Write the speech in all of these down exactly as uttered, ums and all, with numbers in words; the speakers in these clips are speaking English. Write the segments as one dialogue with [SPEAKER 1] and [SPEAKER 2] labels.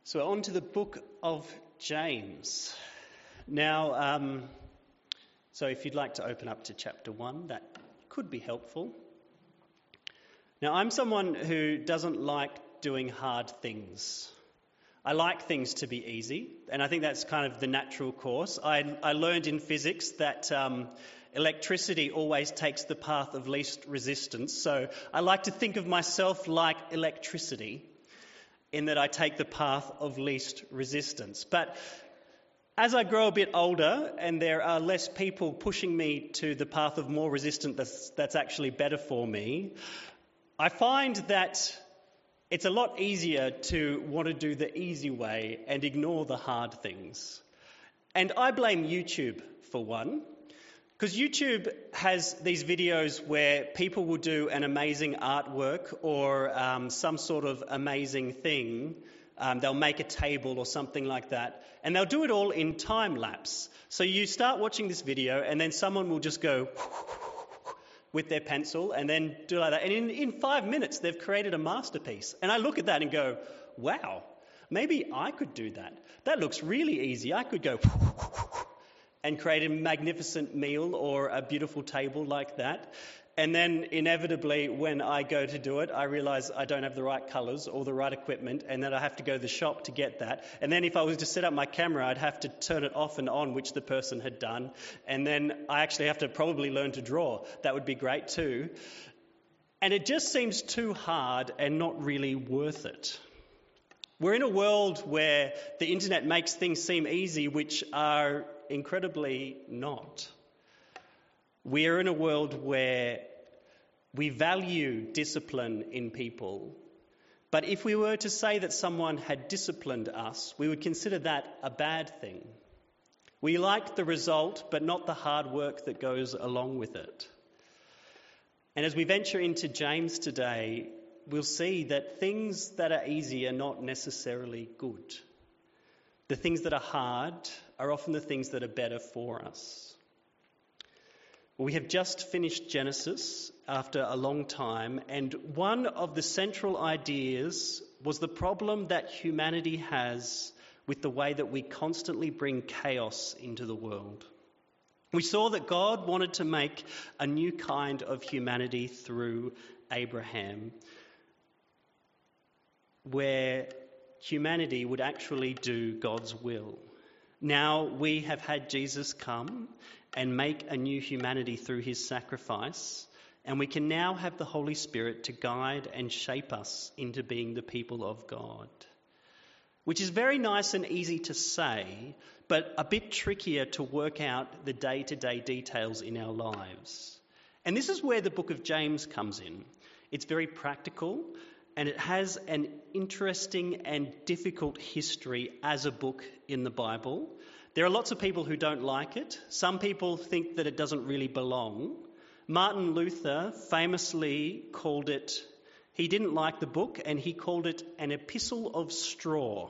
[SPEAKER 1] So on to the book of James. Now, um, so if you'd like to open up to chapter one, that could be helpful. Now, I'm someone who doesn't like doing hard things. I like things to be easy, and I think that's kind of the natural course. I, I learned in physics that um, electricity always takes the path of least resistance, so I like to think of myself like electricity, in that I take the path of least resistance. But as I grow a bit older and there are less people pushing me to the path of more resistance that's, that's actually better for me, I find that it's a lot easier to want to do the easy way and ignore the hard things. And I blame YouTube for one, because YouTube has these videos where people will do an amazing artwork or um, some sort of amazing thing. Um, they'll make a table or something like that, and they'll do it all in time lapse. So you start watching this video, and then someone will just go with their pencil and then do like that. And in, in five minutes, they've created a masterpiece. And I look at that and go, wow, maybe I could do that. That looks really easy. I could go and create a magnificent meal or a beautiful table like that. And then inevitably, when I go to do it, I realise I don't have the right colours or the right equipment, and then I have to go to the shop to get that. And then if I was to set up my camera, I'd have to turn it off and on, which the person had done. And then I actually have to probably learn to draw. That would be great too. And it just seems too hard and not really worth it. We're in a world where the internet makes things seem easy, which are incredibly not. We are in a world where we value discipline in people, but if we were to say that someone had disciplined us, we would consider that a bad thing. We like the result, but not the hard work that goes along with it. And as we venture into James today, we'll see that things that are easy are not necessarily good. The things that are hard are often the things that are better for us. We have just finished Genesis after a long time, and one of the central ideas was the problem that humanity has with the way that we constantly bring chaos into the world. We saw that God wanted to make a new kind of humanity through Abraham, where humanity would actually do God's will. Now we have had Jesus come and make a new humanity through his sacrifice, and we can now have the Holy Spirit to guide and shape us into being the people of God. Which is very nice and easy to say, but a bit trickier to work out the day-to-day details in our lives. And this is where the book of James comes in. It's very practical, and it has an interesting and difficult history as a book in the Bible. There are lots of people who don't like it. Some people think that it doesn't really belong. Martin Luther famously called it, he didn't like the book, and he called it an epistle of straw.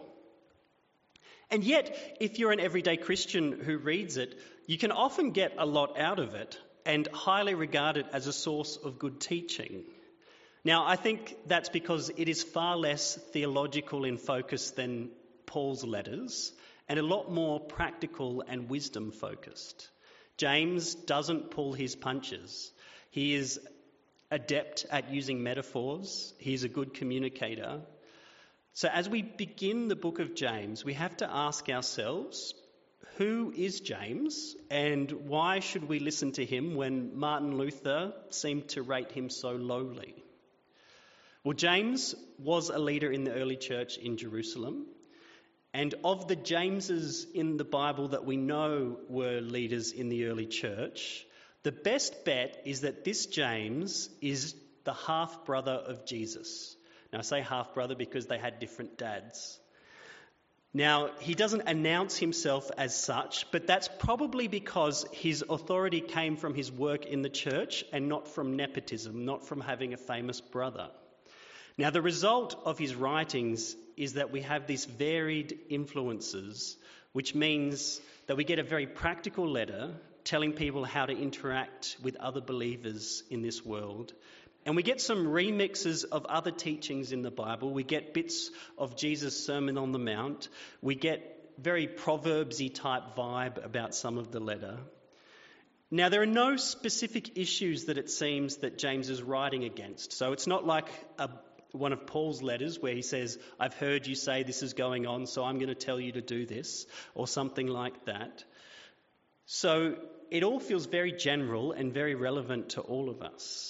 [SPEAKER 1] And yet, if you're an everyday Christian who reads it, you can often get a lot out of it and highly regard it as a source of good teaching. Now, I think that's because it is far less theological in focus than Paul's letters, and a lot more practical and wisdom focused. James doesn't pull his punches. He is adept at using metaphors. He's a good communicator. So as we begin the book of James, we have to ask ourselves, who is James, and why should we listen to him when Martin Luther seemed to rate him so lowly? Well, James was a leader in the early church in Jerusalem. And of the Jameses in the Bible that we know were leaders in the early church, the best bet is that this James is the half-brother of Jesus. Now, I say half-brother because they had different dads. Now, he doesn't announce himself as such, but that's probably because his authority came from his work in the church and not from nepotism, not from having a famous brother. Now, the result of his writings is that we have these varied influences, which means that we get a very practical letter telling people how to interact with other believers in this world. And we get some remixes of other teachings in the Bible. We get bits of Jesus' Sermon on the Mount. We get very Proverbs-y type vibe about some of the letter. Now, there are no specific issues that it seems that James is writing against. So it's not like a, one of Paul's letters where he says, I've heard you say this is going on, so I'm going to tell you to do this, or something like that. So it all feels very general and very relevant to all of us.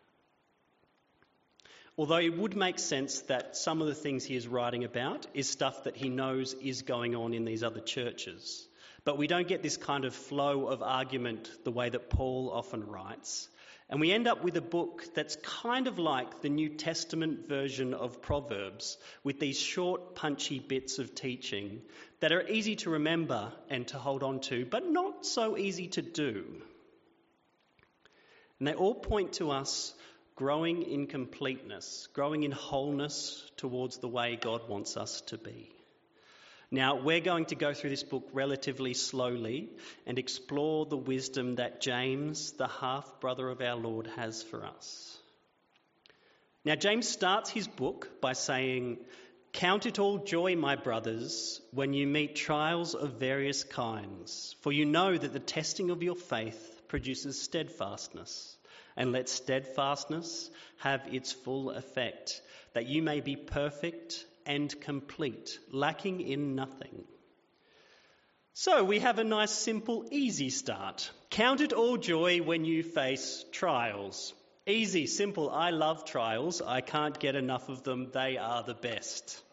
[SPEAKER 1] Although it would make sense that some of the things he is writing about is stuff that he knows is going on in these other churches. But we don't get this kind of flow of argument the way that Paul often writes. And we end up with a book that's kind of like the New Testament version of Proverbs, with these short, punchy bits of teaching that are easy to remember and to hold on to, but not so easy to do. And they all point to us growing in completeness, growing in wholeness towards the way God wants us to be. Now, we're going to go through this book relatively slowly and explore the wisdom that James, the half-brother of our Lord, has for us. Now, James starts his book by saying, "Count it all joy, my brothers, when you meet trials of various kinds, for you know that the testing of your faith produces steadfastness. And let steadfastness have its full effect, that you may be perfect and complete, lacking in nothing." So we have a nice, simple, easy start. Count it all joy when you face trials. Easy, simple. I love trials. I can't get enough of them. They are the best.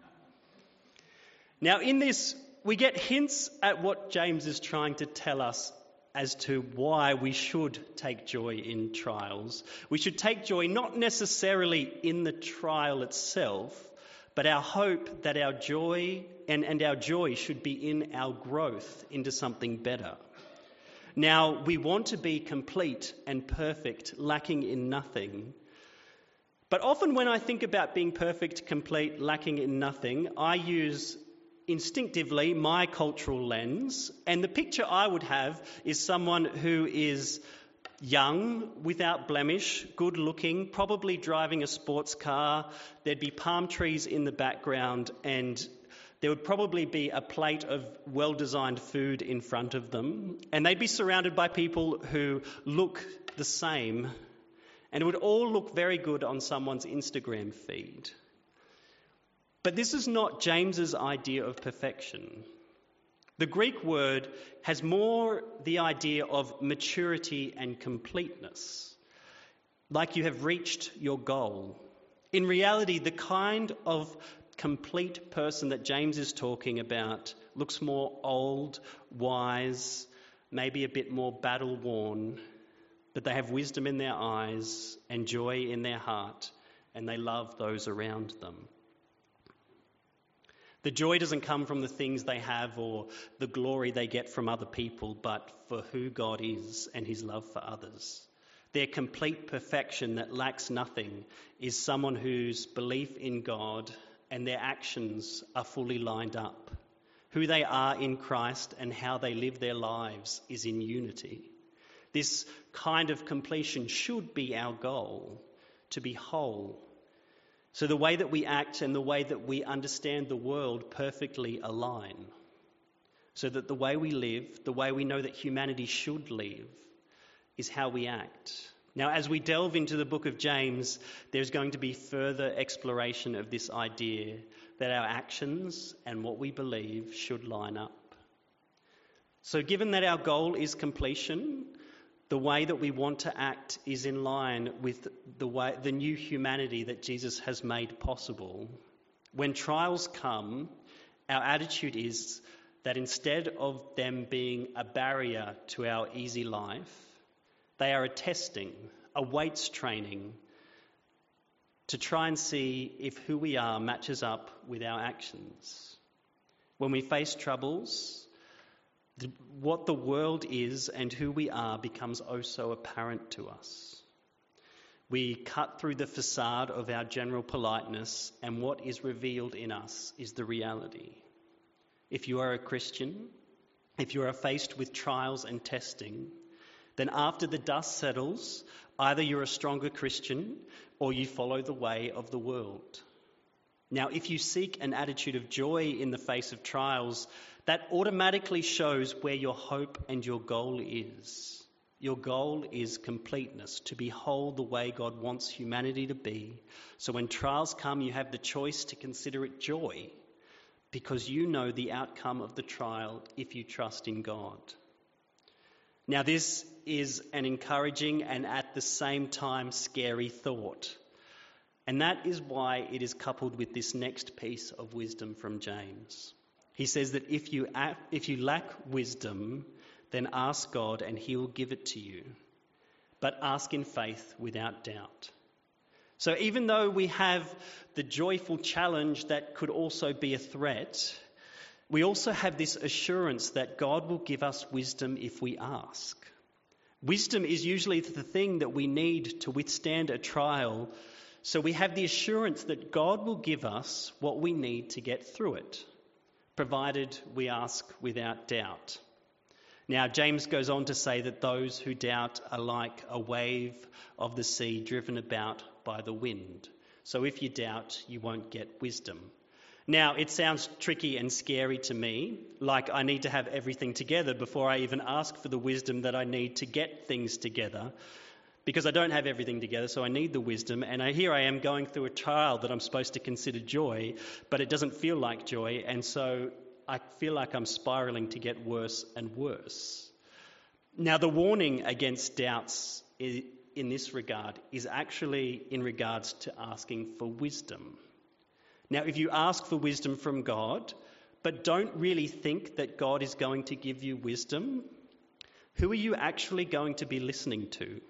[SPEAKER 1] Now, in this, we get hints at what James is trying to tell us as to why we should take joy in trials. We should take joy not necessarily in the trial itself, but our hope that our joy and, and our joy should be in our growth into something better. Now, we want to be complete and perfect, lacking in nothing. But often when I think about being perfect, complete, lacking in nothing, I use instinctively my cultural lens, and the picture I would have is someone who is young, without blemish, good looking, probably driving a sports car. There'd be palm trees in the background, and there would probably be a plate of well-designed food in front of them, and they'd be surrounded by people who look the same, and it would all look very good on someone's Instagram feed. But this is not James's idea of perfection. The Greek word has more the idea of maturity and completeness, like you have reached your goal. In reality, the kind of complete person that James is talking about looks more old, wise, maybe a bit more battle-worn, but they have wisdom in their eyes and joy in their heart, and they love those around them. The joy doesn't come from the things they have or the glory they get from other people, but for who God is and his love for others. Their complete perfection that lacks nothing is someone whose belief in God and their actions are fully lined up. Who they are in Christ and how they live their lives is in unity. This kind of completion should be our goal, to be whole. So the way that we act and the way that we understand the world perfectly align. So that the way we live, the way we know that humanity should live, is how we act. Now, as we delve into the book of James, there's going to be further exploration of this idea that our actions and what we believe should line up. So given that our goal is completion, the way that we want to act is in line with the way, the new humanity that Jesus has made possible. When trials come, our attitude is that instead of them being a barrier to our easy life, they are a testing, a weights training to try and see if who we are matches up with our actions. When we face troubles, the, what the world is and who we are becomes oh so apparent to us. We cut through the facade of our general politeness, and what is revealed in us is the reality. If you are a Christian, if you are faced with trials and testing, then after the dust settles, Either you're a stronger Christian or you follow the way of the world. Now, if you seek an attitude of joy in the face of trials, that automatically shows where your hope and your goal is. Your goal is completeness, to be whole the way God wants humanity to be. So when trials come, you have the choice to consider it joy, because you know the outcome of the trial if you trust in God. Now, this is an encouraging and at the same time scary thought. And that is why it is coupled with this next piece of wisdom from James. He says that if you if you lack wisdom, then ask God and he will give it to you. But ask in faith without doubt. So even though we have the joyful challenge that could also be a threat, we also have this assurance that God will give us wisdom if we ask. Wisdom is usually the thing that we need to withstand a trial. So we have the assurance that God will give us what we need to get through it, provided we ask without doubt. Now, James goes on to say that those who doubt are like a wave of the sea driven about by the wind. So if you doubt, you won't get wisdom. Now, it sounds tricky and scary to me, like I need to have everything together before I even ask for the wisdom that I need to get things together. Because I don't have everything together, so I need the wisdom. And I, here I am going through a trial that I'm supposed to consider joy, but it doesn't feel like joy. And so I feel like I'm spiraling to get worse and worse. Now, the warning against doubts in this regard is actually in regards to asking for wisdom. Now, if you ask for wisdom from God, but don't really think that God is going to give you wisdom, who are you actually going to be listening to?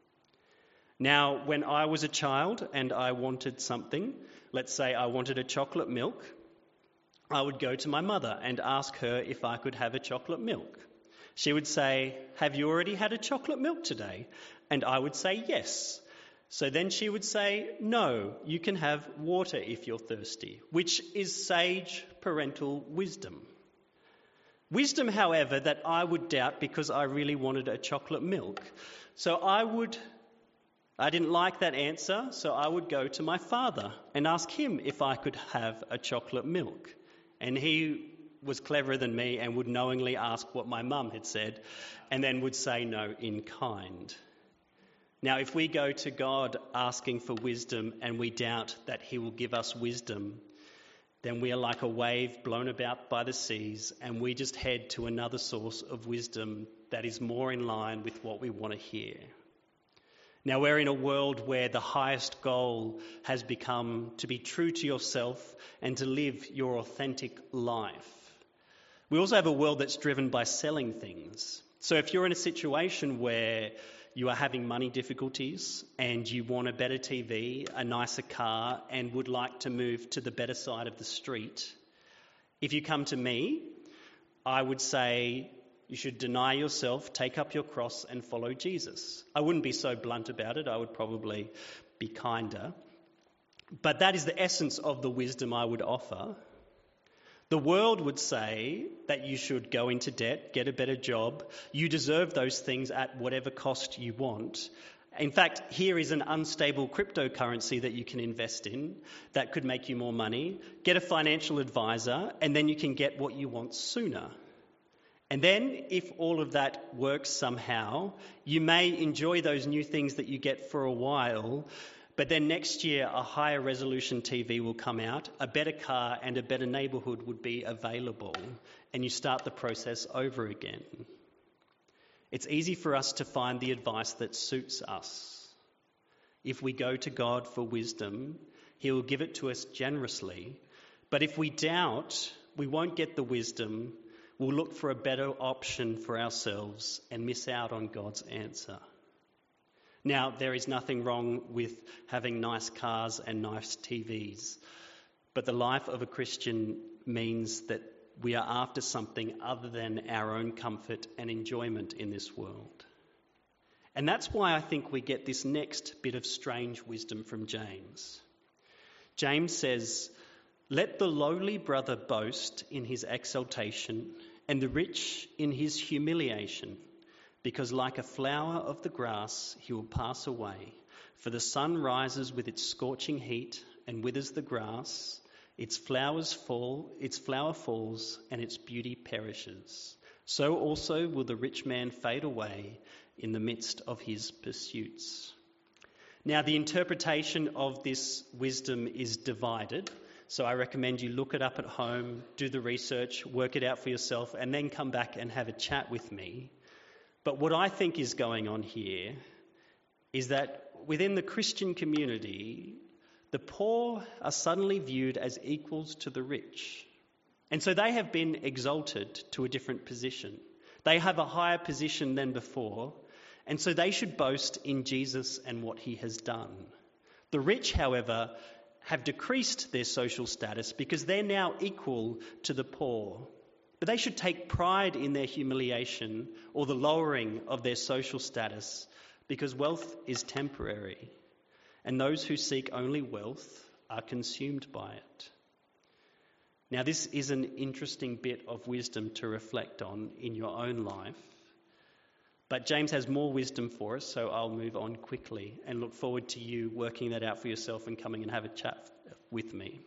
[SPEAKER 1] Now, when I was a child and I wanted something, let's say I wanted a chocolate milk, I would go to my mother and ask her if I could have a chocolate milk. She would say, "Have you already had a chocolate milk today?" And I would say, "Yes." So then she would say, "No, you can have water if you're thirsty," which is sage parental wisdom. Wisdom, however, that I would doubt because I really wanted a chocolate milk. So I would... I didn't like that answer, so I would go to my father and ask him if I could have a chocolate milk. And he was cleverer than me and would knowingly ask what my mum had said and then would say no in kind. Now, if we go to God asking for wisdom and we doubt that he will give us wisdom, then we are like a wave blown about by the seas and we just head to another source of wisdom that is more in line with what we want to hear. Now, we're in a world where the highest goal has become to be true to yourself and to live your authentic life. We also have a world that's driven by selling things. So if you're in a situation where you are having money difficulties and you want a better T V, a nicer car, and would like to move to the better side of the street, if you come to me, I would say, you should deny yourself, take up your cross and follow Jesus. I wouldn't be so blunt about it. I would probably be kinder. But that is the essence of the wisdom I would offer. The world would say that you should go into debt, get a better job. You deserve those things at whatever cost you want. In fact, here is an unstable cryptocurrency that you can invest in that could make you more money. Get a financial advisor and then you can get what you want sooner. And then, if all of that works somehow, you may enjoy those new things that you get for a while, but then next year a higher resolution T V will come out, a better car and a better neighbourhood would be available, and you start the process over again. It's easy for us to find the advice that suits us. If we go to God for wisdom, he will give it to us generously. But if we doubt, we won't get the wisdom. We'll look for a better option for ourselves and miss out on God's answer. Now, there is nothing wrong with having nice cars and nice T Vs, but the life of a Christian means that we are after something other than our own comfort and enjoyment in this world. And that's why I think we get this next bit of strange wisdom from James. James says, "Let the lowly brother boast in his exaltation, and the rich in his humiliation, because like a flower of the grass he will pass away. For the sun rises with its scorching heat and withers the grass. Its flowers fall, its flower falls, and its beauty perishes. So also will the rich man fade away in the midst of his pursuits." Now, the interpretation of this wisdom is divided, so I recommend you look it up at home, do the research, work it out for yourself, and then come back and have a chat with me. But what I think is going on here is that within the Christian community, the poor are suddenly viewed as equals to the rich. And so they have been exalted to a different position. They have a higher position than before, and so they should boast in Jesus and what he has done. The rich, however, have decreased their social status because they're now equal to the poor. But they should take pride in their humiliation or the lowering of their social status, because wealth is temporary, and those who seek only wealth are consumed by it. Now, this is an interesting bit of wisdom to reflect on in your own life. But James has more wisdom for us, so I'll move on quickly and look forward to you working that out for yourself and coming and have a chat with me.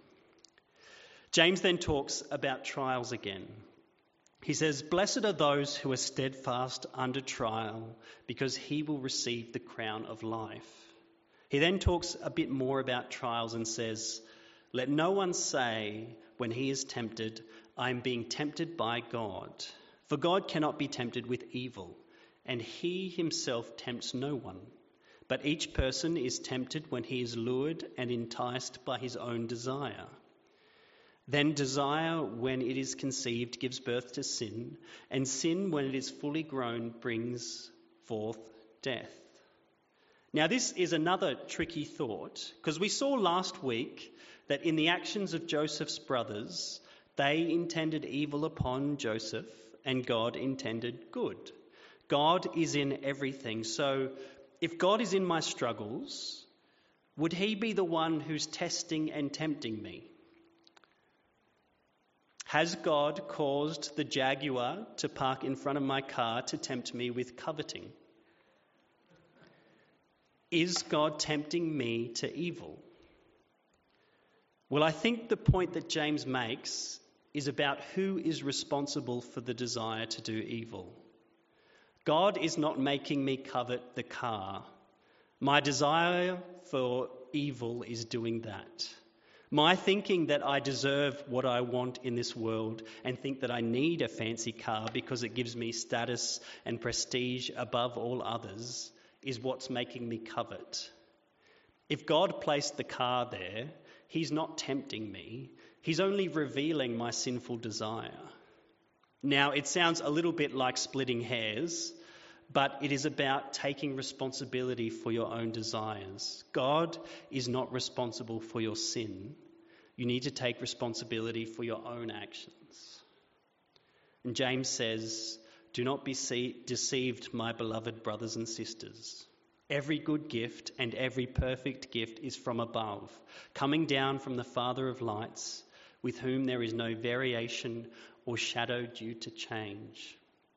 [SPEAKER 1] James then talks about trials again. He says, "Blessed are those who are steadfast under trial, because he will receive the crown of life." He then talks a bit more about trials and says, "Let no one say when he is tempted, 'I am being tempted by God.' For God cannot be tempted with evil, and he himself tempts no one. But each person is tempted when he is lured and enticed by his own desire. Then desire, when it is conceived, gives birth to sin, and sin, when it is fully grown, brings forth death." Now, this is another tricky thought, because we saw last week that in the actions of Joseph's brothers, they intended evil upon Joseph, and God intended good. God is in everything. So if God is in my struggles, would he be the one who's testing and tempting me? Has God caused the Jaguar to park in front of my car to tempt me with coveting? Is God tempting me to evil? Well, I think the point that James makes is about who is responsible for the desire to do evil. God is not making me covet the car. My desire for evil is doing that. My thinking that I deserve what I want in this world and think that I need a fancy car because it gives me status and prestige above all others is what's making me covet. If God placed the car there, he's not tempting me. He's only revealing my sinful desire. Now, it sounds a little bit like splitting hairs, but it is about taking responsibility for your own desires. God is not responsible for your sin. You need to take responsibility for your own actions. And James says, "Do not be deceived, my beloved brothers and sisters. Every good gift and every perfect gift is from above, coming down from the Father of lights, with whom there is no variation or shadow due to change.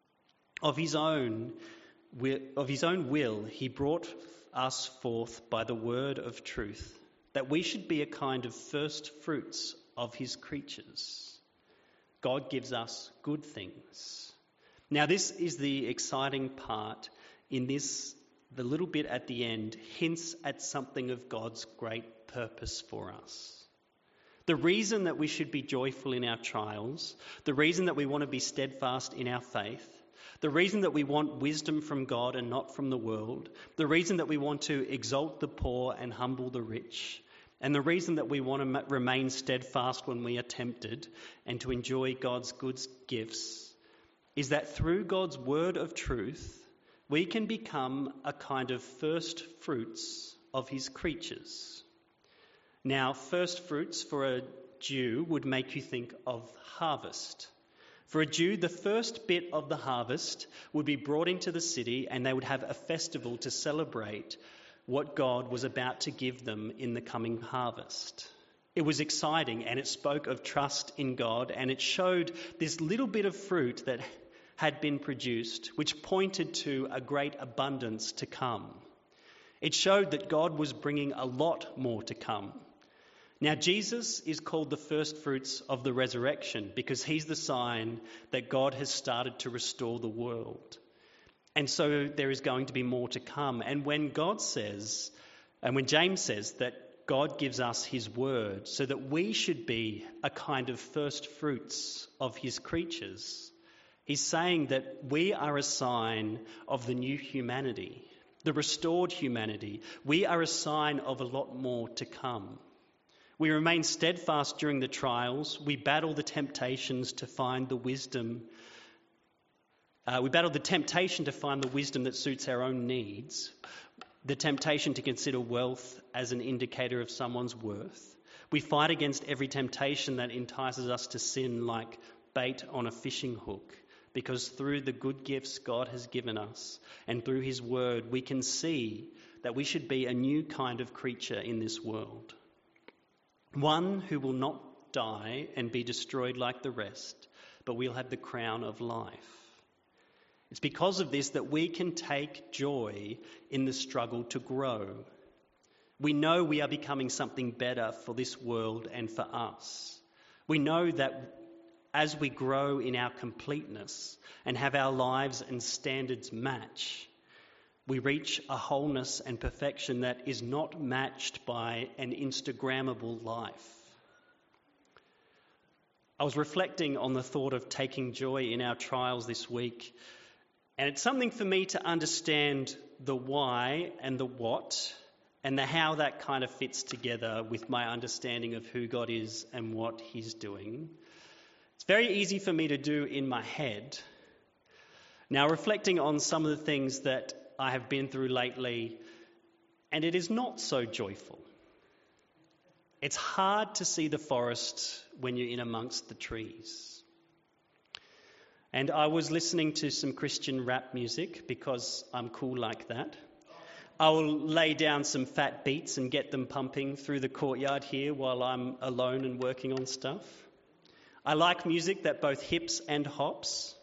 [SPEAKER 1] Of his own, of his own will, he brought us forth by the word of truth, that we should be a kind of first fruits of his creatures. God gives us good things." Now, this is the exciting part in this. The little bit at the end hints at something of God's great purpose for us. The reason that we should be joyful in our trials, the reason that we want to be steadfast in our faith, the reason that we want wisdom from God and not from the world, the reason that we want to exalt the poor and humble the rich, and the reason that we want to remain steadfast when we are tempted and to enjoy God's good gifts, is that through God's word of truth, we can become a kind of first fruits of his creatures. Now, first fruits for a Jew would make you think of harvest. For a Jew, the first bit of the harvest would be brought into the city and they would have a festival to celebrate what God was about to give them in the coming harvest. It was exciting and it spoke of trust in God, and it showed this little bit of fruit that had been produced, which pointed to a great abundance to come. It showed that God was bringing a lot more to come. Now, Jesus is called the first fruits of the resurrection because he's the sign that God has started to restore the world. And so there is going to be more to come. And when God says, and when James says that God gives us his word so that we should be a kind of first fruits of his creatures, he's saying that we are a sign of the new humanity, the restored humanity. We are a sign of a lot more to come. We remain steadfast during the trials. We battle the temptations to find the wisdom. Uh, we battle the temptation to find the wisdom that suits our own needs, the temptation to consider wealth as an indicator of someone's worth. We fight against every temptation that entices us to sin like bait on a fishing hook, because through the good gifts God has given us and through his word, we can see that we should be a new kind of creature in this world. One who will not die and be destroyed like the rest, but we'll have the crown of life. It's because of this that we can take joy in the struggle to grow. We know we are becoming something better for this world and for us. We know that as we grow in our completeness and have our lives and standards match, we reach a wholeness and perfection that is not matched by an Instagrammable life. I was reflecting on the thought of taking joy in our trials this week, and it's something for me to understand the why and the what and the how that kind of fits together with my understanding of who God is and what he's doing. It's very easy for me to do in my head. Now, reflecting on some of the things that I have been through lately, and it is not so joyful. It's hard to see the forest when you're in amongst the trees. And I was listening to some Christian rap music because I'm cool like that. I will lay down some fat beats and get them pumping through the courtyard here while I'm alone and working on stuff. I like music that both hips and hops.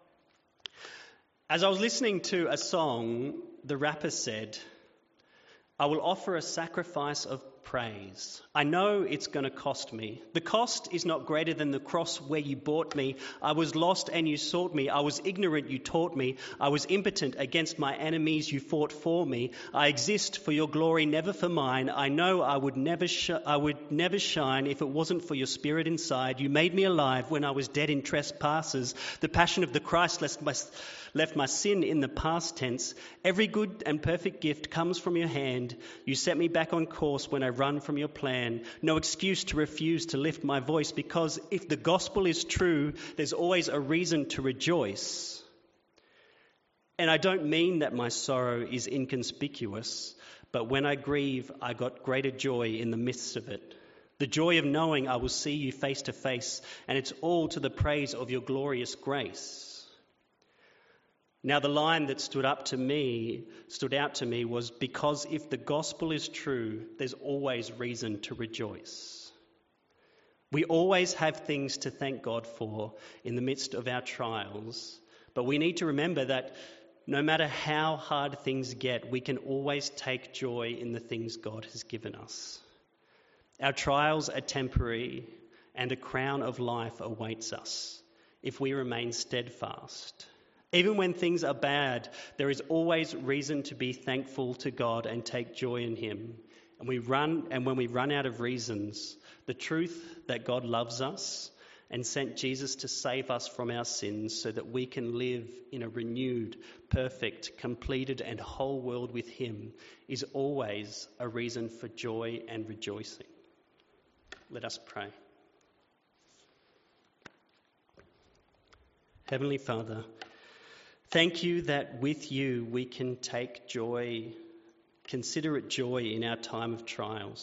[SPEAKER 1] As I was listening to a song, the rapper said, "I will offer a sacrifice of praise. I know it's going to cost me. The cost is not greater than the cross where you bought me. I was lost and you sought me. I was ignorant, you taught me. I was impotent against my enemies, you fought for me. I exist for your glory, never for mine. I know I would never sh- I would never shine if it wasn't for your spirit inside. You made me alive when I was dead in trespasses. The passion of the Christ left my, left my sin in the past tense. Every good and perfect gift comes from your hand. You set me back on course when I run from your plan. No excuse to refuse to lift my voice, because if the gospel is true, there's always a reason to rejoice. And I don't mean that my sorrow is inconspicuous, but when I grieve, I got greater joy in the midst of it. The joy of knowing I will see you face to face, and it's all to the praise of your glorious grace." Now, the line that stood up to me, stood out to me was, because if the gospel is true, there's always reason to rejoice. We always have things to thank God for in the midst of our trials, but we need to remember that no matter how hard things get, we can always take joy in the things God has given us. Our trials are temporary, and a crown of life awaits us if we remain steadfast. Even when things are bad, there is always reason to be thankful to God and take joy in him. And we run, and when we run out of reasons, the truth that God loves us and sent Jesus to save us from our sins so that we can live in a renewed, perfect, completed and whole world with him is always a reason for joy and rejoicing. Let us pray. Heavenly Father, thank you that with you we can take joy, consider it joy in our time of trials.